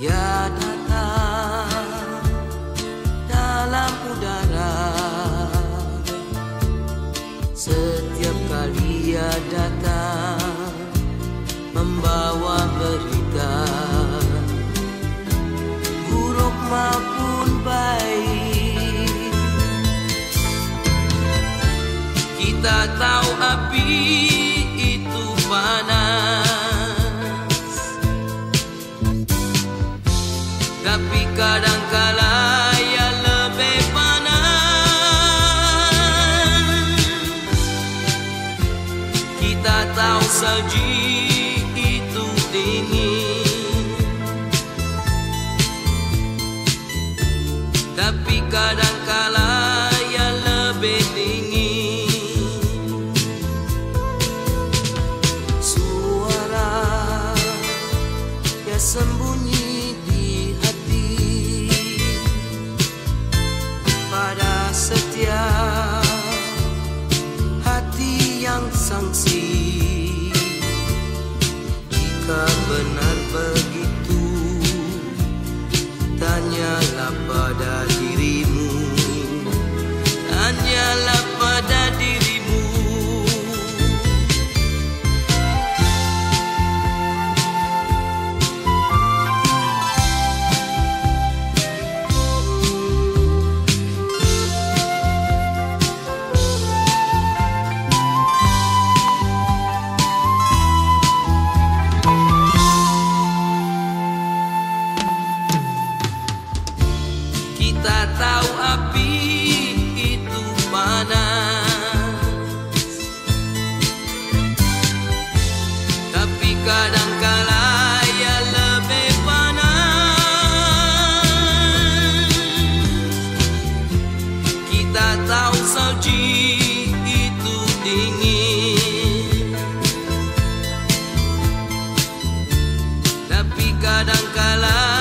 Ia datang dalam udara. Setiap kali ia datang membawa berita, buruk maupun baik. Kita tahu api itu panas, tapi kadangkala ia lebih panas. Kita tahu salji itu dingin, tapi kadangkala ia lebih dingin. Suara yang sembunyi di hati pada setiap hati yang sangsi. Jika benar begitu, tanyalah pada dirimu, tanyalah pada dirimu. Kita tahu api itu panas, tapi kadangkala ia lebih panas. Kita tahu salji itu dingin, tapi kadangkala